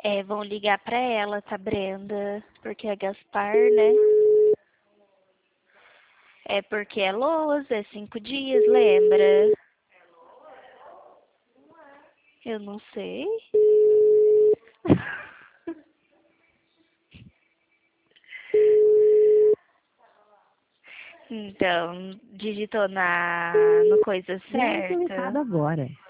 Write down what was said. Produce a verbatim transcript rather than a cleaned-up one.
É, vão ligar pra ela, tá, Brenda? Porque é Gaspar, né? É porque é lousa, é cinco dias, lembra? Eu não sei. Então, digitou na no coisa Grave seu recado certa. agora.